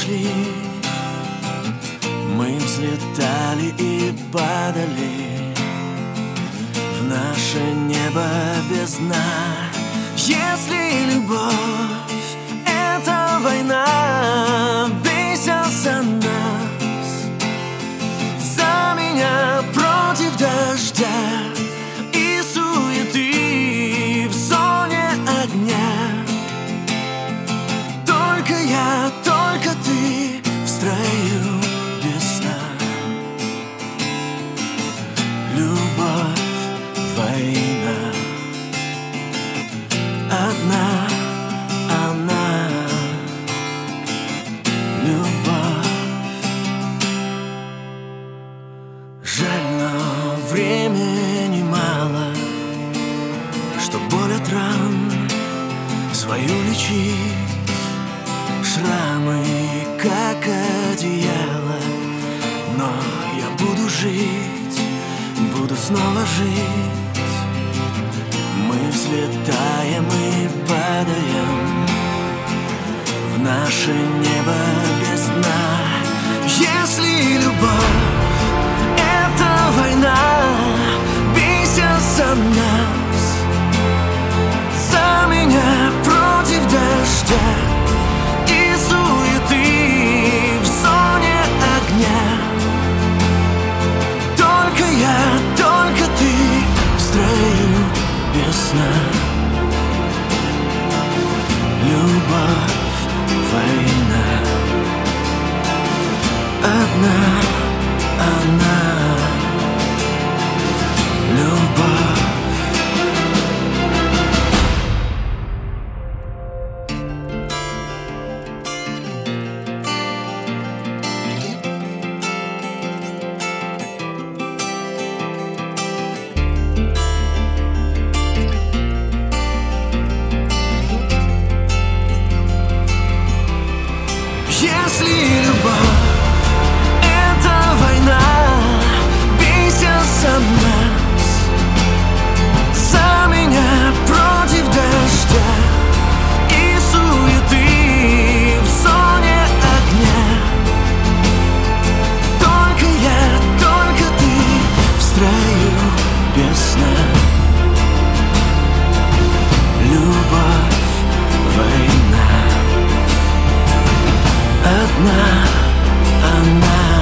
шли, мы взлетали и падали в наше небо без дна. Если любовь — это война, бейся за нас, за меня против дождя и суеты в зоне огня. Только я, только ты в строю без сна. Любовь, война, одна она. Любовь. Жаль, но времени мало, что боль от ран свою лечить. Шрамы, как одеяло, но я буду жить, буду снова жить. Мы взлетаем и падаем в наше небо без дна. Если любовь — это война, бейся за нас, за меня против дождя и суеты в зоне огня. Только я, только ты в строю без сна. Любовь, война, одна она. Любовь. Если любовь — это война, бейся за нас, за меня против дождя и суеты в зоне огня. Только я, только ты в строю без сна. Любовь, война, одна она.